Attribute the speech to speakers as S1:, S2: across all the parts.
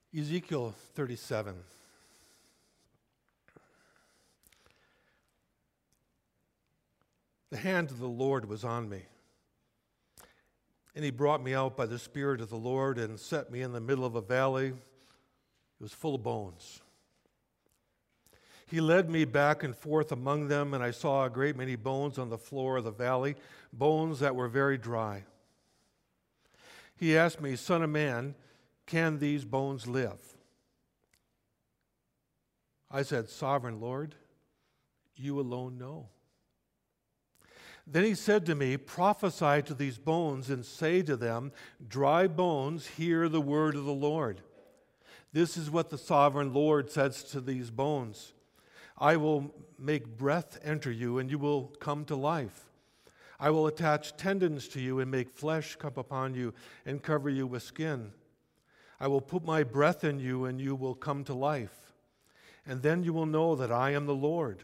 S1: Ezekiel 37. The hand of the Lord was on me, and he brought me out by the Spirit of the Lord and set me in the middle of a valley. It was full of bones. He led me back and forth among them, and I saw a great many bones on the floor of the valley, bones that were very dry. He asked me, "Son of man, can these bones live?" I said, "Sovereign Lord, you alone know." Then he said to me, "Prophesy to these bones and say to them, 'Dry bones, hear the word of the Lord. This is what the sovereign Lord says to these bones. I will make breath enter you, and you will come to life. I will attach tendons to you and make flesh come upon you and cover you with skin. I will put my breath in you, and you will come to life. And then you will know that I am the Lord.'"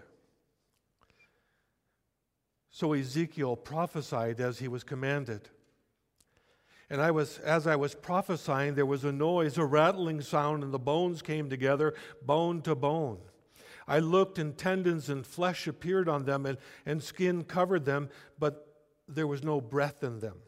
S1: So Ezekiel prophesied as he was commanded. And as I was prophesying, there was a noise, a rattling sound, and the bones came together, bone to bone. I looked, and tendons and flesh appeared on them, and skin covered them, but there was no breath in them.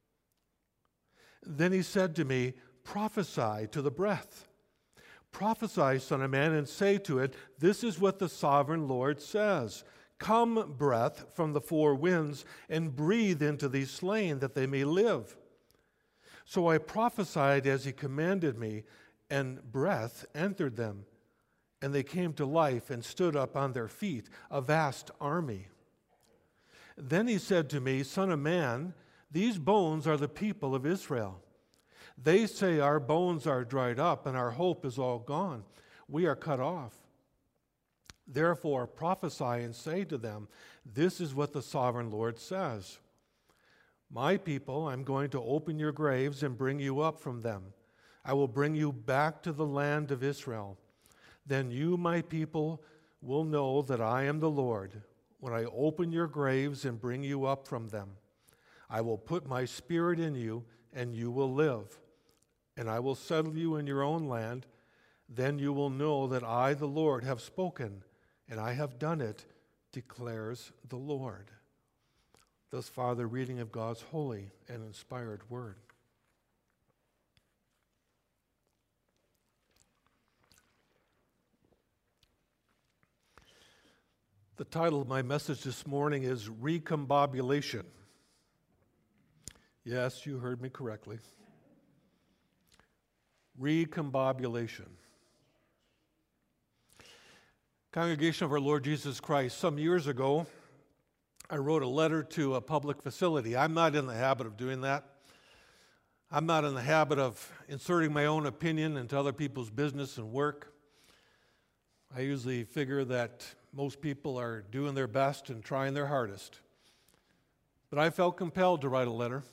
S1: Then he said to me, "Prophesy to the breath. Prophesy, son of man, and say to it, 'This is what the sovereign Lord says. Come, breath from the four winds, and breathe into these slain, that they may live.' So I prophesied as he commanded me, and breath entered them. And they came to life and stood up on their feet, a vast army. Then he said to me, 'Son of man, these bones are the people of Israel. They say, our bones are dried up, and our hope is all gone. We are cut off. Therefore prophesy and say to them, this is what the sovereign Lord says. My people, I'm going to open your graves and bring you up from them. I will bring you back to the land of Israel. Then you, my people, will know that I am the Lord when I open your graves and bring you up from them. I will put my spirit in you, and you will live. And I will settle you in your own land. Then you will know that I, the Lord, have spoken, and I have done it, declares the Lord." Thus far, the reading of God's holy and inspired word. The title of my message this morning is Recombobulation. Yes, you heard me correctly. Recombobulation. Congregation of our Lord Jesus Christ, some years ago, I wrote a letter to a public facility. I'm not in the habit of doing that. I'm not in the habit of inserting my own opinion into other people's business and work. I usually figure that most people are doing their best and trying their hardest. But I felt compelled to write a letter.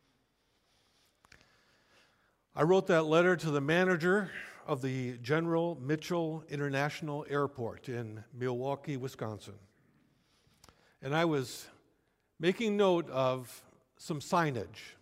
S1: I wrote that letter to the manager of the General Mitchell International Airport in Milwaukee, Wisconsin. And I was making note of some signage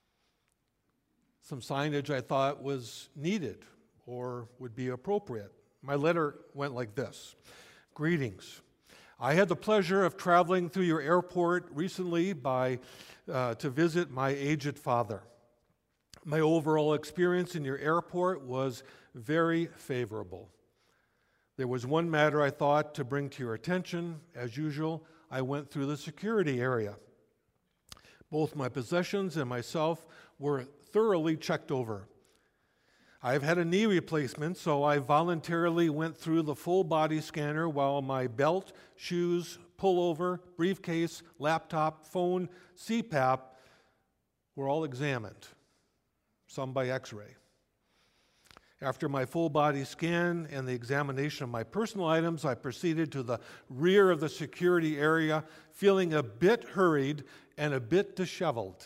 S1: I thought was needed or would be appropriate. My letter went like this. Greetings. I had the pleasure of traveling through your airport recently to visit my aged father. My overall experience in your airport was very favorable. There was one matter I thought to bring to your attention. As usual, I went through the security area. Both my possessions and myself were thoroughly checked over. I've had a knee replacement, so I voluntarily went through the full body scanner while my belt, shoes, pullover, briefcase, laptop, phone, CPAP were all examined, some by x-ray. After my full body scan and the examination of my personal items, I proceeded to the rear of the security area, feeling a bit hurried and a bit disheveled.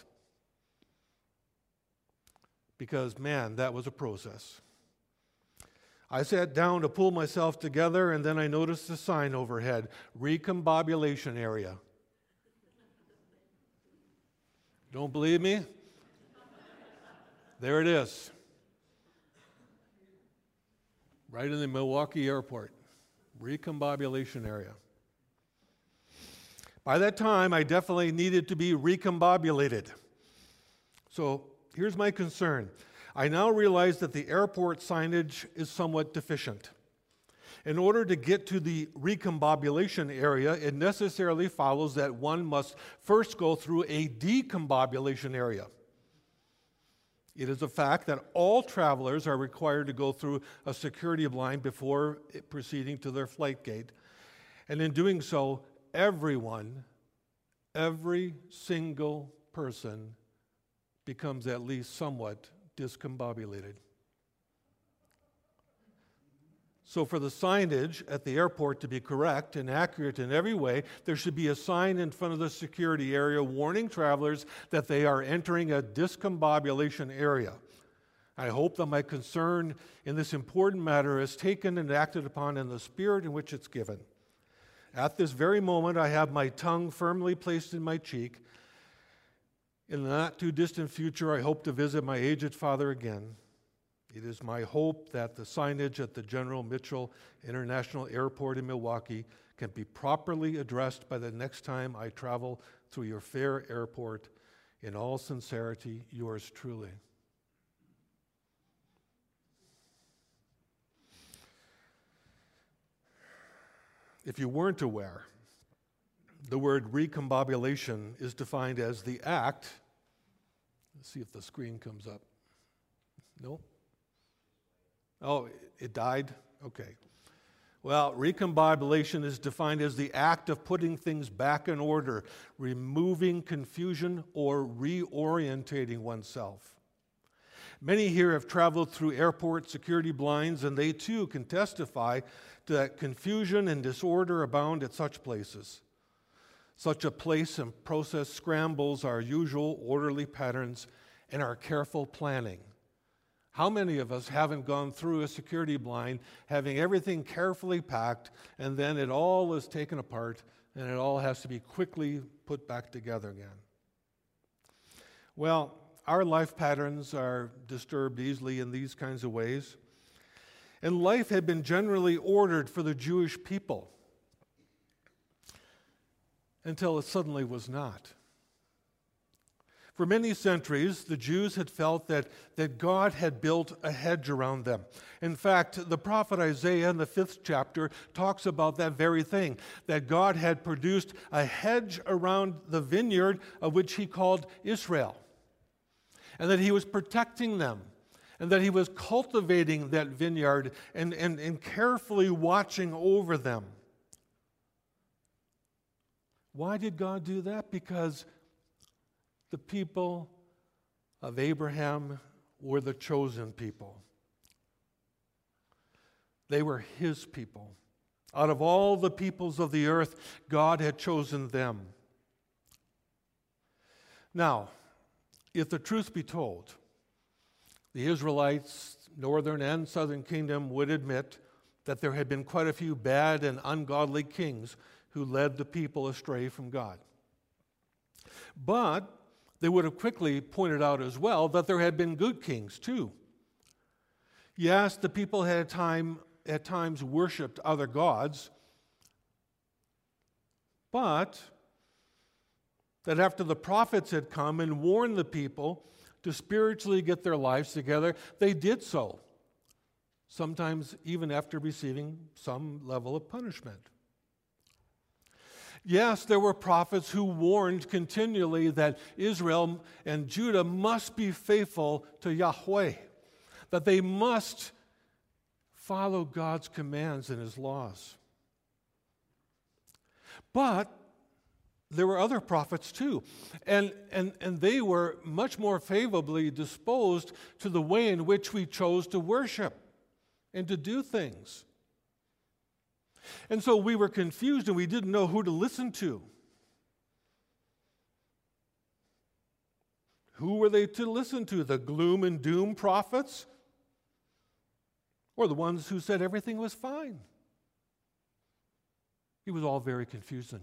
S1: Because, man, that was a process. I sat down to pull myself together, and then I noticed a sign overhead, Recombobulation Area. Don't believe me? There it is. right in the Milwaukee airport, recombobulation area. By that time, I definitely needed to be recombobulated. So here's my concern. I now realize that the airport signage is somewhat deficient. In order to get to the recombobulation area, it necessarily follows that one must first go through a decombobulation area. It is a fact that all travelers are required to go through a security line before proceeding to their flight gate. And in doing so, everyone, every single person becomes at least somewhat discombobulated. So for the signage at the airport to be correct and accurate in every way, there should be a sign in front of the security area warning travelers that they are entering a discombobulation area. I hope that my concern in this important matter is taken and acted upon in the spirit in which it's given. At this very moment, I have my tongue firmly placed in my cheek. In the not too distant future, I hope to visit my aged father again. It is my hope that the signage at the General Mitchell International Airport in Milwaukee can be properly addressed by the next time I travel through your fair airport. In all sincerity, yours truly. If you weren't aware, the word recombobulation is defined as the act. Let's see if the screen comes up. No? Oh, it died? Okay. Well, recombobulation is defined as the act of putting things back in order, removing confusion, or reorientating oneself. Many here have traveled through airport security blinds, and they too can testify to that confusion and disorder abound at such places. Such a place and process scrambles our usual orderly patterns and our careful planning. How many of us haven't gone through a security blind having everything carefully packed, and then it all is taken apart and it all has to be quickly put back together again? Well, our life patterns are disturbed easily in these kinds of ways. And life had been generally ordered for the Jewish people until it suddenly was not. For many centuries, the Jews had felt that God had built a hedge around them. In fact, the prophet Isaiah in the 5th chapter talks about that very thing, that God had produced a hedge around the vineyard of which he called Israel, and that he was protecting them, and that he was cultivating that vineyard and carefully watching over them. Why did God do that? Because the people of Abraham were the chosen people. They were his people. Out of all the peoples of the earth, God had chosen them. Now, if the truth be told, the Israelites, northern and southern kingdom, would admit that there had been quite a few bad and ungodly kings who led the people astray from God. But they would have quickly pointed out as well that there had been good kings too. Yes, the people had at times worshipped other gods, but that after the prophets had come and warned the people to spiritually get their lives together, they did so, sometimes even after receiving some level of punishment. Yes, there were prophets who warned continually that Israel and Judah must be faithful to Yahweh, that they must follow God's commands and his laws. But there were other prophets too, and they were much more favorably disposed to the way in which we chose to worship and to do things. And so we were confused and we didn't know who to listen to. Who were they to listen to? The gloom and doom prophets? Or the ones who said everything was fine? It was all very confusing.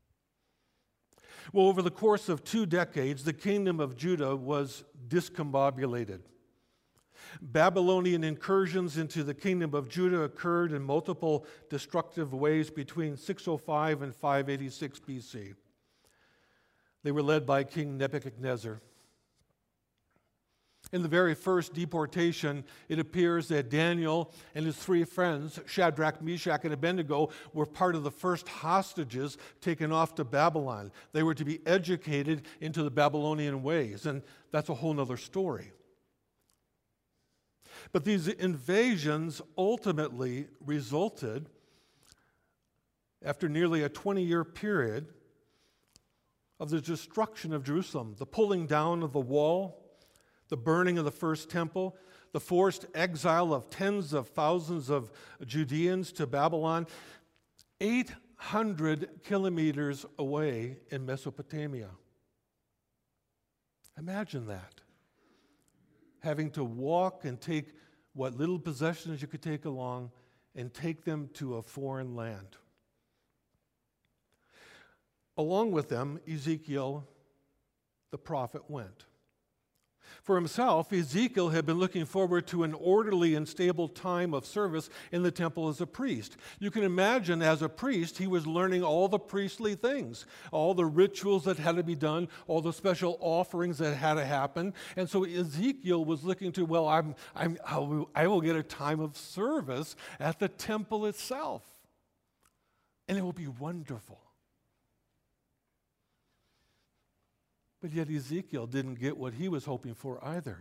S1: Well, over the course of 2 decades, the kingdom of Judah was discombobulated. Babylonian incursions into the kingdom of Judah occurred in multiple destructive ways between 605 and 586 BC. They were led by King Nebuchadnezzar. In the very first deportation, it appears that Daniel and his three friends, Shadrach, Meshach, and Abednego, were part of the first hostages taken off to Babylon. They were to be educated into the Babylonian ways, and that's a whole other story. But these invasions ultimately resulted, after nearly a 20-year period, of the destruction of Jerusalem, the pulling down of the wall, the burning of the first temple, the forced exile of tens of thousands of Judeans to Babylon, 800 kilometers away in Mesopotamia. Imagine that. Having to walk and take what little possessions you could take along and take them to a foreign land. Along with them, Ezekiel, the prophet, went. For himself, Ezekiel had been looking forward to an orderly and stable time of service in the temple as a priest. You can imagine, as a priest, he was learning all the priestly things, all the rituals that had to be done, all the special offerings that had to happen. And so Ezekiel was looking to, well, I will get a time of service at the temple itself, and it will be wonderful. But yet Ezekiel didn't get what he was hoping for either.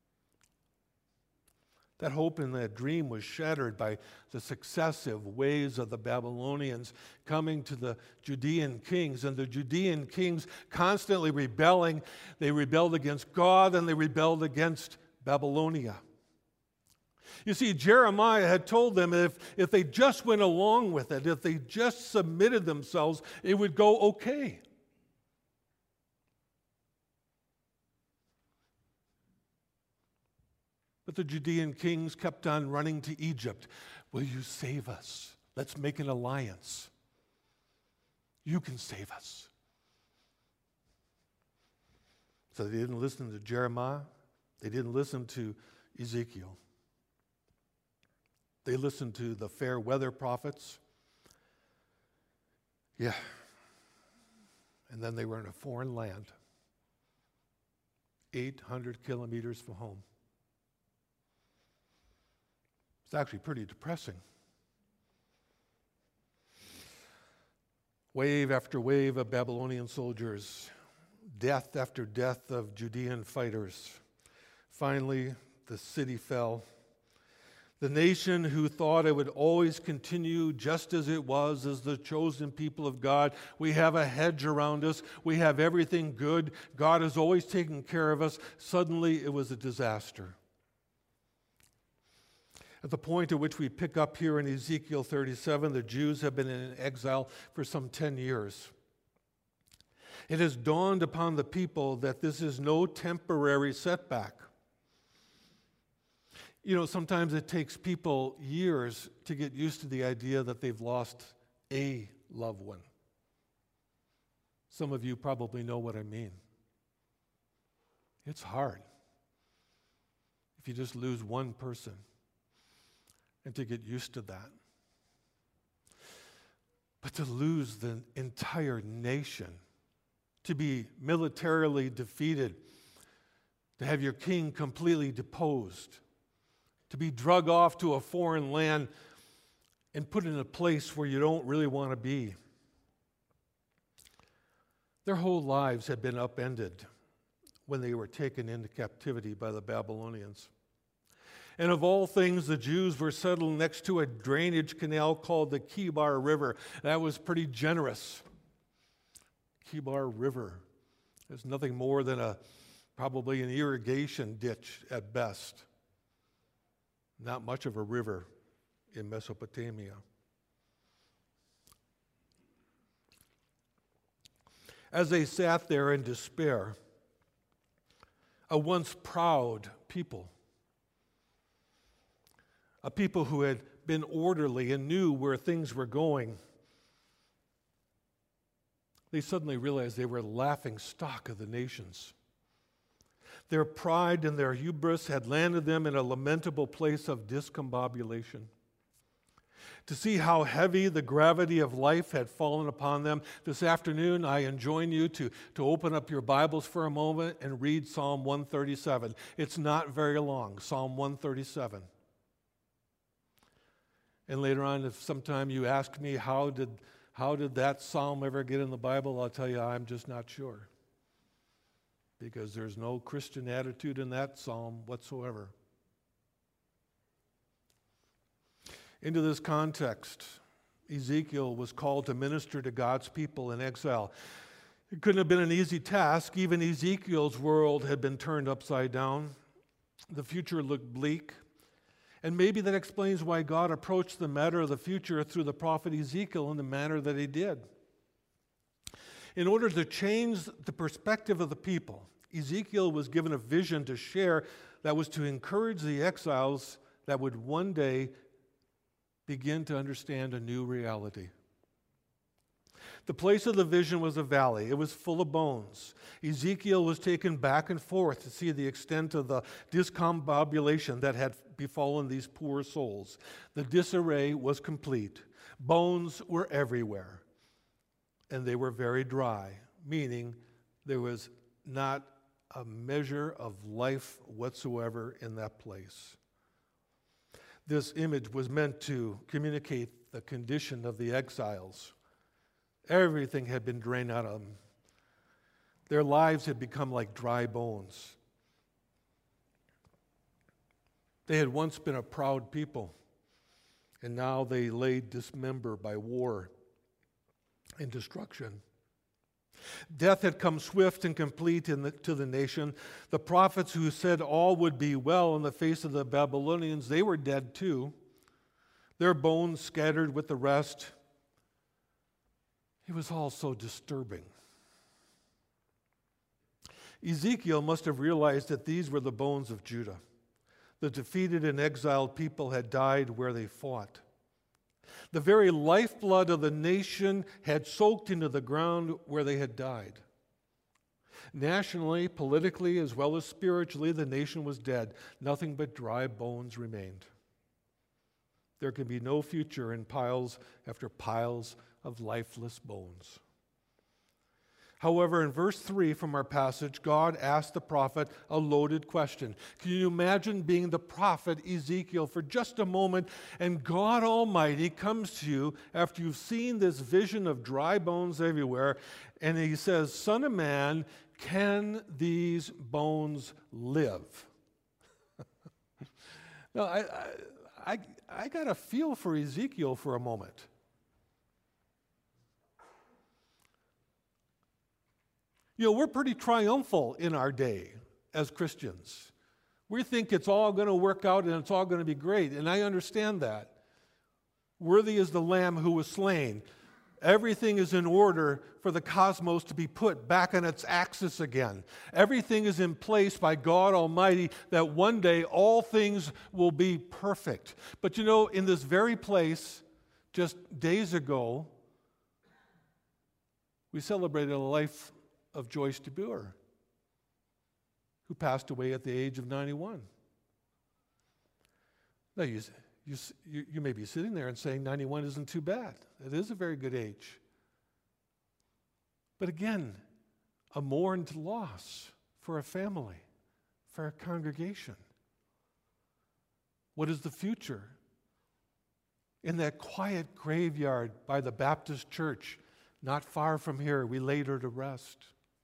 S1: That hope and that dream was shattered by the successive waves of the Babylonians coming to the Judean kings, and the Judean kings constantly rebelling. They rebelled against God and they rebelled against Babylonia. You see, Jeremiah had told them if they just went along with it, if they just submitted themselves, it would go okay. But the Judean kings kept on running to Egypt. Will you save us? Let's make an alliance. You can save us. So they didn't listen to Jeremiah. They didn't listen to Ezekiel. They listened to the fair weather prophets. Yeah. And then they were in a foreign land, 800 kilometers from home. It's actually pretty depressing. Wave after wave of Babylonian soldiers, death after death of Judean fighters. Finally, the city fell. The nation who thought it would always continue just as it was, as the chosen people of God. We have a hedge around us. We have everything good. God is always taking care of us. Suddenly, it was a disaster. At the point at which we pick up here in Ezekiel 37, the Jews have been in exile for some 10 years. It has dawned upon the people that this is no temporary setback. You know, sometimes it takes people years to get used to the idea that they've lost a loved one. Some of you probably know what I mean. It's hard if you just lose one person. And to get used to that. But to lose the entire nation, to be militarily defeated, to have your king completely deposed, to be drug off to a foreign land and put in a place where you don't really want to be. Their whole lives had been upended when they were taken into captivity by the Babylonians. And of all things, the Jews were settled next to a drainage canal called the Kibar River. That was pretty generous. Kibar River is nothing more than probably an irrigation ditch at best. Not much of a river in Mesopotamia. As they sat there in despair, a once proud people, a people who had been orderly and knew where things were going, they suddenly realized they were laughing stock of the nations. Their pride and their hubris had landed them in a lamentable place of discombobulation. To see how heavy the gravity of life had fallen upon them, this afternoon I enjoin you to open up your Bibles for a moment and read Psalm 137. It's not very long, Psalm 137. And later on, if sometime you ask me how did that psalm ever get in the Bible, I'll tell you I'm just not sure. Because there's no Christian attitude in that psalm whatsoever. Into this context, Ezekiel was called to minister to God's people in exile. It couldn't have been an easy task. Even Ezekiel's world had been turned upside down. The future looked bleak. And maybe that explains why God approached the matter of the future through the prophet Ezekiel in the manner that he did. In order to change the perspective of the people, Ezekiel was given a vision to share that was to encourage the exiles that would one day begin to understand a new reality. The place of the vision was a valley. It was full of bones. Ezekiel was taken back and forth to see the extent of the discombobulation that had befallen these poor souls. The disarray was complete. Bones were everywhere, and they were very dry, meaning there was not a measure of life whatsoever in that place. This image was meant to communicate the condition of the exiles. Everything had been drained out of them. Their lives had become like dry bones. They had once been a proud people, and now they lay dismembered by war and destruction. Death had come swift and complete to the nation. The prophets who said all would be well in the face of the Babylonians, they were dead too. Their bones scattered with the rest. It was all so disturbing. Ezekiel must have realized that these were the bones of Judah. The defeated and exiled people had died where they fought. The very lifeblood of the nation had soaked into the ground where they had died. Nationally, politically, as well as spiritually, the nation was dead. Nothing but dry bones remained. There could be no future in piles after piles of lifeless bones. However, in verse 3 from our passage, God asked the prophet a loaded question. Can you imagine being the prophet Ezekiel for just a moment, and God Almighty comes to you after you've seen this vision of dry bones everywhere, and he says, "Son of man, can these bones live?" Now, I got a feel for Ezekiel for a moment. You know, we're pretty triumphal in our day as Christians. We think it's all going to work out and it's all going to be great, and I understand that. Worthy is the Lamb who was slain. Everything is in order for the cosmos to be put back on its axis again. Everything is in place by God Almighty that one day all things will be perfect. But you know, in this very place, just days ago, we celebrated a life of Joyce DeBoer, who passed away at the age of 91. Now, you may be sitting there and saying 91 isn't too bad. It is a very good age. But again, a mourned loss for a family, for a congregation. What is the future? In that quiet graveyard by the Baptist church, not far from here, we laid her to rest.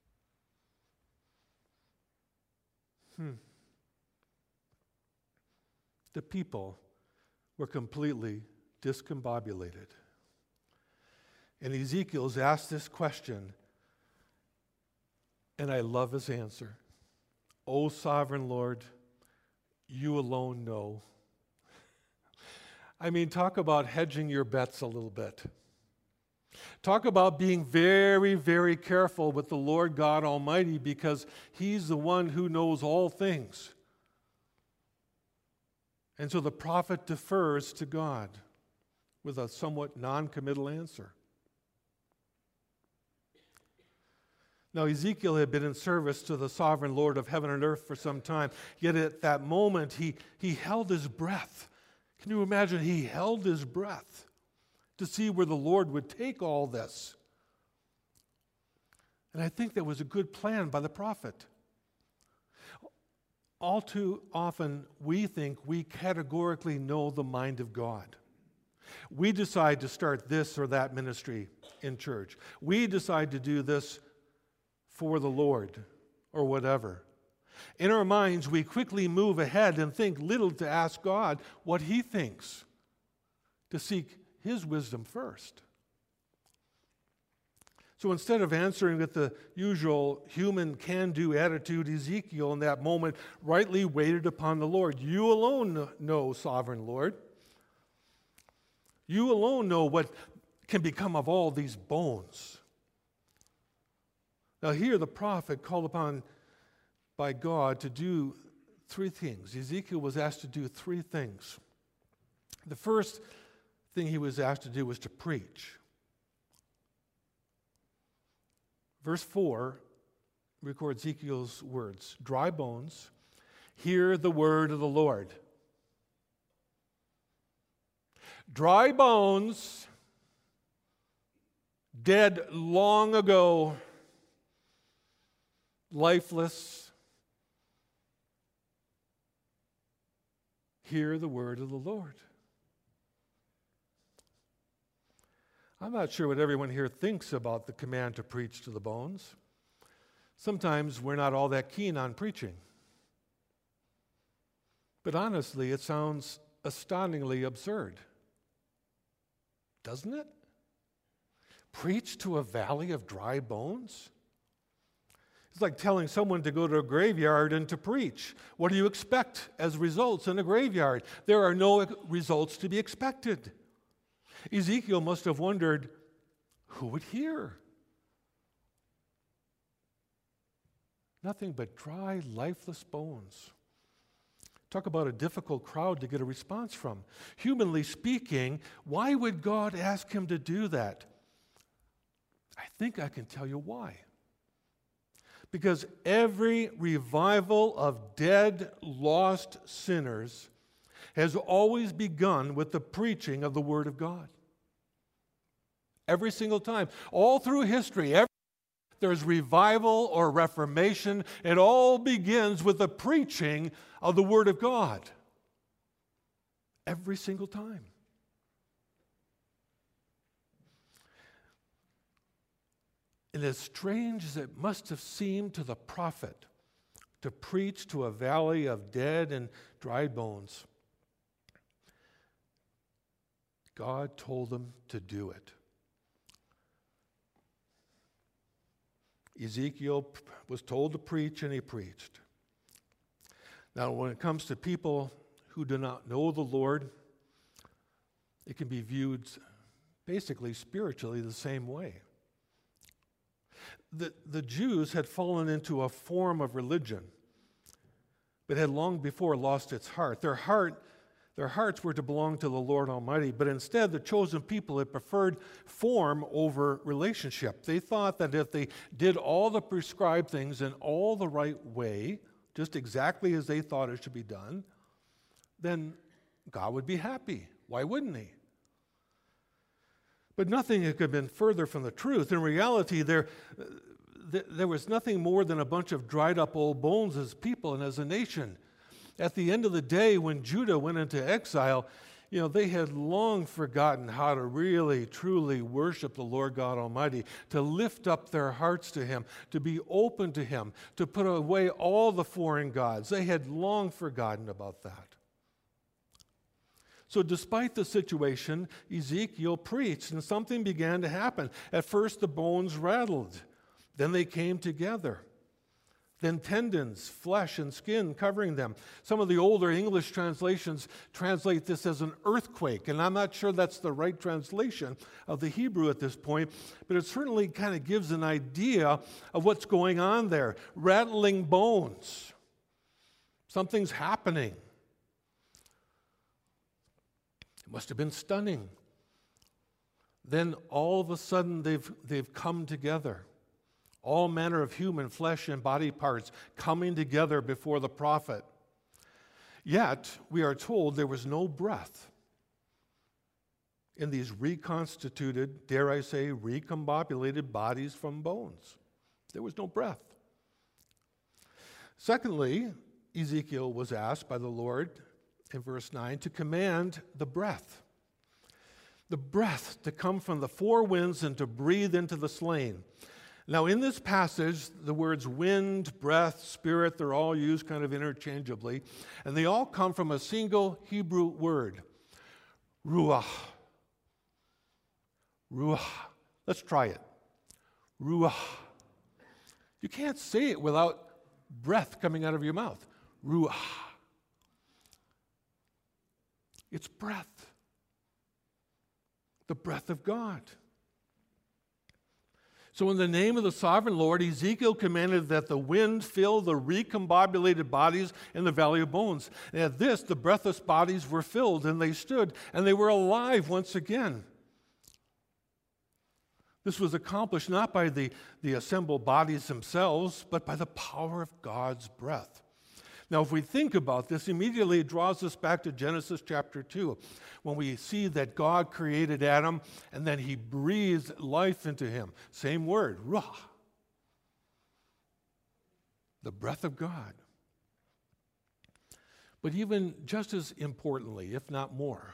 S1: The people were completely discombobulated. And Ezekiel's asked this question, and I love his answer. O sovereign Lord, you alone know. I mean, talk about hedging your bets a little bit. Talk about being very, very careful with the Lord God Almighty, because He's the one who knows all things. And so the prophet defers to God with a somewhat non-committal answer. Now, Ezekiel had been in service to the sovereign Lord of heaven and earth for some time, yet at that moment he held his breath. Can you imagine? He held his breath to see where the Lord would take all this. And I think that was a good plan by the prophet. All too often, we think we categorically know the mind of God. We decide to start this or that ministry in church. We decide to do this for the Lord or whatever. In our minds, we quickly move ahead and think little to ask God what He thinks, to seek His wisdom first. So instead of answering with the usual human can-do attitude, Ezekiel in that moment rightly waited upon the Lord. You alone know, sovereign Lord. You alone know what can become of all these bones. Now here the prophet called upon by God to do three things. Ezekiel was asked to do three things. The first thing he was asked to do was to preach. Verse 4 records Ezekiel's words, "Dry bones, hear the word of the Lord." Dry bones, dead long ago, lifeless, hear the word of the Lord. I'm not sure what everyone here thinks about the command to preach to the bones. Sometimes we're not all that keen on preaching. But honestly, it sounds astoundingly absurd, doesn't it? Preach to a valley of dry bones? It's like telling someone to go to a graveyard and to preach. What do you expect as results in a graveyard? There are no results to be expected. Ezekiel must have wondered, who would hear? Nothing but dry, lifeless bones. Talk about a difficult crowd to get a response from. Humanly speaking, why would God ask him to do that? I think I can tell you why. Because every revival of dead, lost sinners has always begun with the preaching of the Word of God. Every single time. All through history, there's revival or reformation. It all begins with the preaching of the Word of God. Every single time. And as strange as it must have seemed to the prophet to preach to a valley of dead and dry bones, God told them to do it. Ezekiel was told to preach, and he preached. Now, when it comes to people who do not know the Lord, it can be viewed basically spiritually the same way. The Jews had fallen into a form of religion, but had long before lost its heart. Their hearts were to belong to the Lord Almighty, but instead the chosen people had preferred form over relationship. They thought that if they did all the prescribed things in all the right way, just exactly as they thought it should be done, then God would be happy. Why wouldn't He? But nothing could have been further from the truth. In reality, there was nothing more than a bunch of dried up old bones as people and as a nation. At the end of the day, when Judah went into exile, they had long forgotten how to really, truly worship the Lord God Almighty, to lift up their hearts to Him, to be open to Him, to put away all the foreign gods. They had long forgotten about that. So despite the situation, Ezekiel preached, and something began to happen. At first, the bones rattled. Then they came together. Then tendons, flesh, and skin covering them. Some of the older English translations translate this as an earthquake, and I'm not sure that's the right translation of the Hebrew at this point, but it certainly kind of gives an idea of what's going on there. Rattling bones. Something's happening. It must have been stunning. Then all of a sudden they've come together. all manner of human flesh and body parts coming together before the prophet. Yet, we are told there was no breath in these reconstituted, dare I say, recombobulated bodies from bones. There was no breath. Secondly, Ezekiel was asked by the Lord in verse 9 to command the breath to come from the four winds and to breathe into the slain. Now, in this passage, the words wind, breath, spirit, they're all used kind of interchangeably, and they all come from a single Hebrew word, ruach. Ruach. Let's try it. Ruach. You can't say it without breath coming out of your mouth. Ruach. It's breath. The breath of God. So in the name of the sovereign Lord, Ezekiel commanded that the wind fill the recombobulated bodies in the valley of bones. And at this, the breathless bodies were filled, and they stood, and they were alive once again. This was accomplished not by the assembled bodies themselves, but by the power of God's breath. Now, if we think about this, immediately it draws us back to Genesis chapter 2, when we see that God created Adam, and then he breathed life into him. Same word, ruach. The breath of God. But even just as importantly, if not more,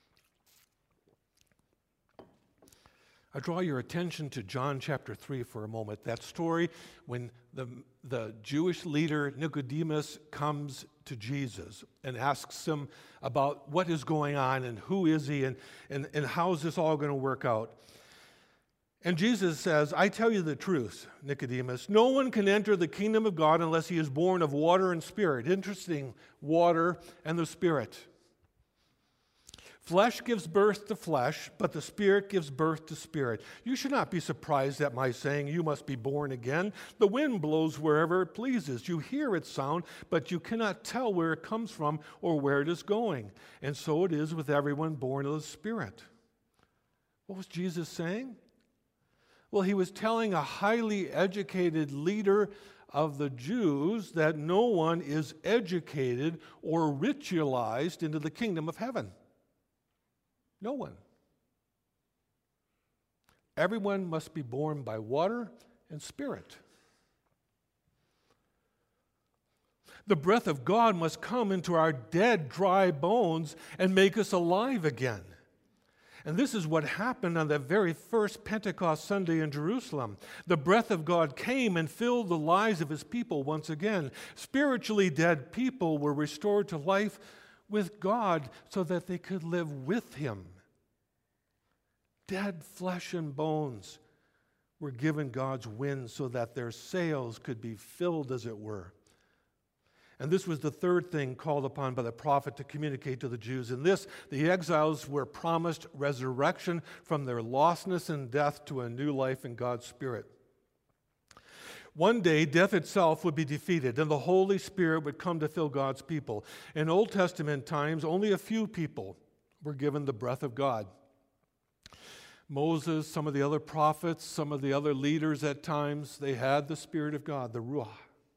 S1: I draw your attention to John chapter 3 for a moment. That story when the Jewish leader Nicodemus comes to Jesus and asks him about what is going on and who is he and how is this all going to work out. And Jesus says, I tell you the truth, Nicodemus, no one can enter the kingdom of God unless he is born of water and spirit. Interesting, water and the Spirit. Flesh gives birth to flesh, but the Spirit gives birth to spirit. You should not be surprised at my saying, you must be born again. The wind blows wherever it pleases. You hear its sound, but you cannot tell where it comes from or where it is going. And so it is with everyone born of the Spirit. What was Jesus saying? Well, he was telling a highly educated leader of the Jews that no one is educated or ritualized into the kingdom of heaven. No one. Everyone must be born by water and spirit. The breath of God must come into our dead, dry bones and make us alive again. And this is what happened on the very first Pentecost Sunday in Jerusalem. The breath of God came and filled the lives of his people once again. Spiritually dead people were restored to life with God so that they could live with him. Dead flesh and bones were given God's wind so that their sails could be filled, as it were. And this was the third thing called upon by the prophet to communicate to the Jews. In this, the exiles were promised resurrection from their lostness and death to a new life in God's Spirit. One day, death itself would be defeated, and the Holy Spirit would come to fill God's people. In Old Testament times, only a few people were given the breath of God. Moses, some of the other prophets, some of the other leaders at times, they had the Spirit of God, the Ruach.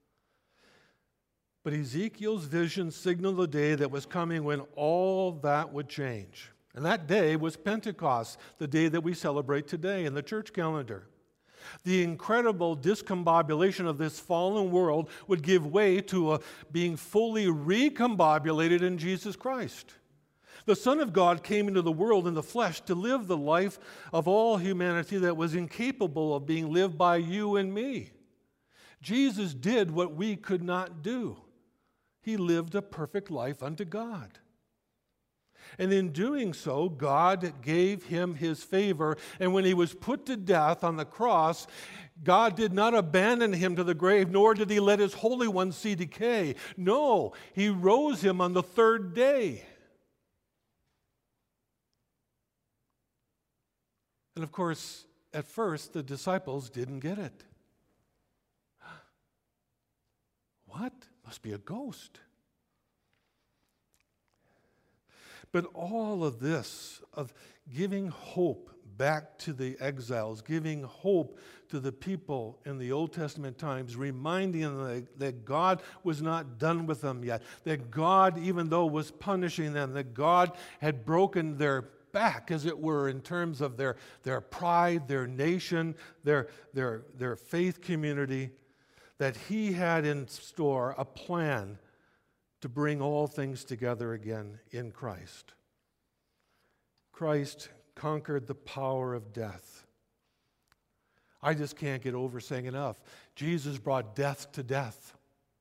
S1: But Ezekiel's vision signaled the day that was coming when all that would change. And that day was Pentecost, the day that we celebrate today in the church calendar. The incredible discombobulation of this fallen world would give way to being fully recombobulated in Jesus Christ. The Son of God came into the world in the flesh to live the life of all humanity that was incapable of being lived by you and me. Jesus did what we could not do. He lived a perfect life unto God. And in doing so, God gave him his favor. And when he was put to death on the cross, God did not abandon him to the grave, nor did he let his Holy One see decay. No, he rose him on the third day. And of course, at first, the disciples didn't get it. What? Must be a ghost. But all of this, of giving hope back to the exiles, giving hope to the people in the Old Testament times, reminding them that God was not done with them yet, that God, even though was punishing them, that God had broken their back, as it were, in terms of their pride, their nation, their faith community, that He had in store a plan to bring all things together again in Christ. Christ conquered the power of death. I just can't get over saying enough. Jesus brought death to death.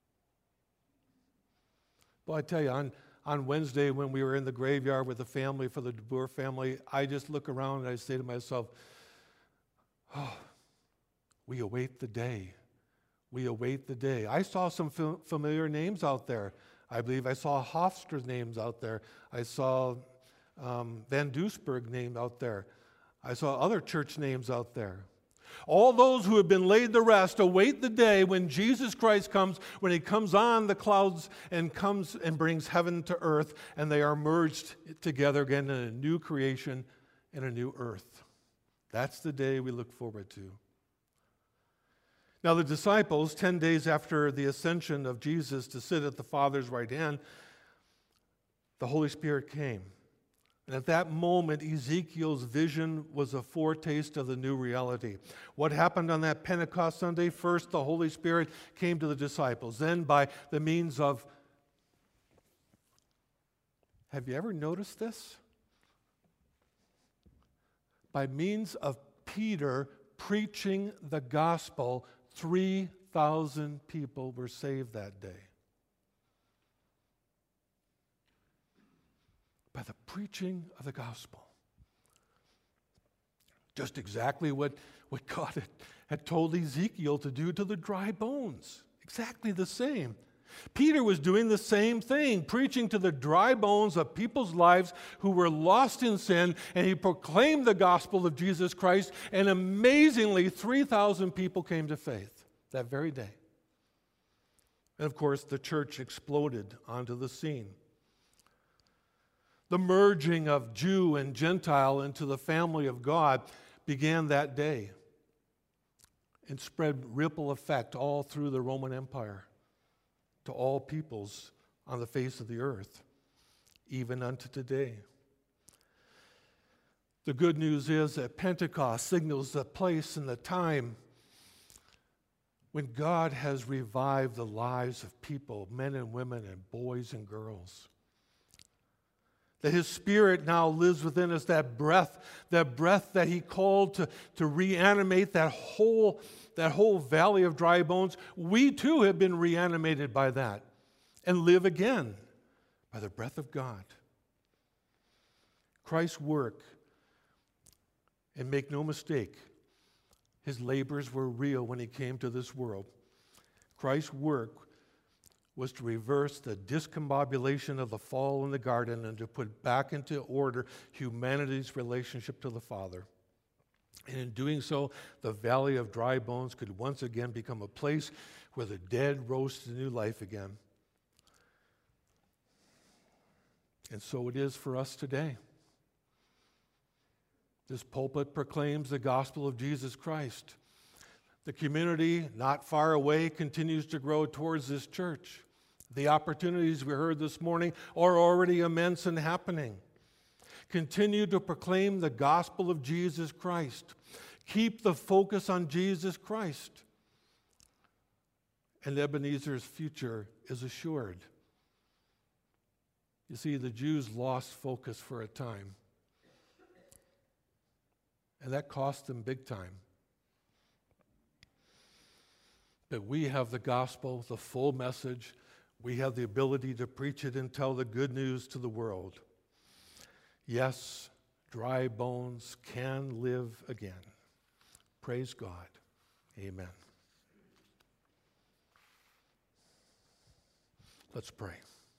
S1: Well, I tell you, on Wednesday when we were in the graveyard with the family for the DeBoer family, I just look around and I say to myself, oh, we await the day. We await the day. I saw some familiar names out there. I believe I saw Hofstra's names out there. I saw Van Doesburg name out there. I saw other church names out there. All those who have been laid to rest await the day when Jesus Christ comes, when He comes on the clouds and comes and brings heaven to earth, and they are merged together again in a new creation and a new earth. That's the day we look forward to. Now the disciples, 10 days after the ascension of Jesus to sit at the Father's right hand, the Holy Spirit came. And at that moment, Ezekiel's vision was a foretaste of the new reality. What happened on that Pentecost Sunday? First, the Holy Spirit came to the disciples. Then, by the means of... Have you ever noticed this? By means of Peter preaching the gospel, 3,000 people were saved that day. By the preaching of the gospel. Just exactly what God had told Ezekiel to do to the dry bones. Exactly the same. Peter was doing the same thing, preaching to the dry bones of people's lives who were lost in sin, and he proclaimed the gospel of Jesus Christ, and amazingly, 3,000 people came to faith that very day. And of course, the church exploded onto the scene. The merging of Jew and Gentile into the family of God began that day and spread ripple effect all through the Roman Empire to all peoples on the face of the earth, even unto today. The good news is that Pentecost signals the place and the time when God has revived the lives of people, men and women and boys and girls. That His Spirit now lives within us, that breath that He called to reanimate that whole valley of dry bones. We too have been reanimated by that and live again by the breath of God. Christ's work, and make no mistake, His labors were real when He came to this world. Christ's work was to reverse the discombobulation of the fall in the garden and to put back into order humanity's relationship to the Father. And in doing so, the valley of dry bones could once again become a place where the dead rose to new life again. And so it is for us today. This pulpit proclaims the gospel of Jesus Christ. The community not far away continues to grow towards this church. The opportunities we heard this morning are already immense and happening. Continue to proclaim the gospel of Jesus Christ. Keep the focus on Jesus Christ. And Ebenezer's future is assured. You see, the Jews lost focus for a time. And that cost them big time. But we have the gospel, the full message. We have the ability to preach it and tell the good news to the world. Yes, dry bones can live again. Praise God. Amen. Let's pray.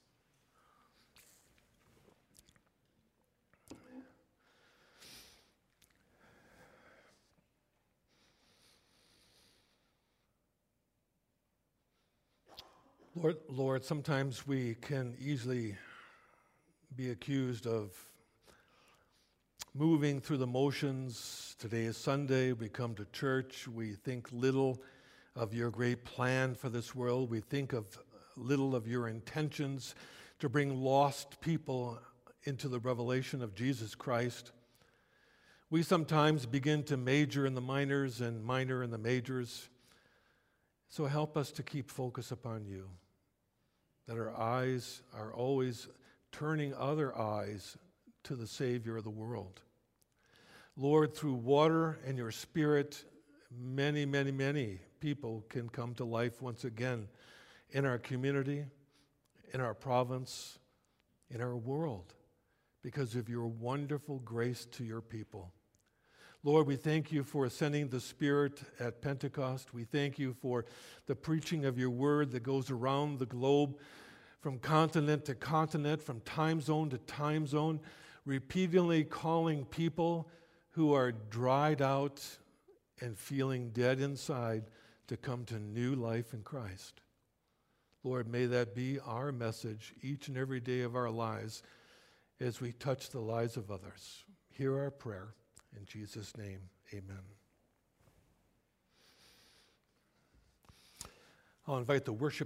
S1: Lord, sometimes we can easily be accused of moving through the motions. Today is Sunday. We come to church. We think little of your great plan for this world. We think of little of your intentions to bring lost people into the revelation of Jesus Christ. We sometimes begin to major in the minors and minor in the majors. So help us to keep focus upon you, that our eyes are always turning other eyes to the Savior of the world. Lord, through water and your Spirit, many, many, many people can come to life once again in our community, in our province, in our world, because of your wonderful grace to your people. Lord, we thank you for sending the Spirit at Pentecost. We thank you for the preaching of your word that goes around the globe from continent to continent, from time zone to time zone, repeatedly calling people who are dried out and feeling dead inside to come to new life in Christ. Lord, may that be our message each and every day of our lives as we touch the lives of others. Hear our prayer. In Jesus' name, amen. I'll invite the worship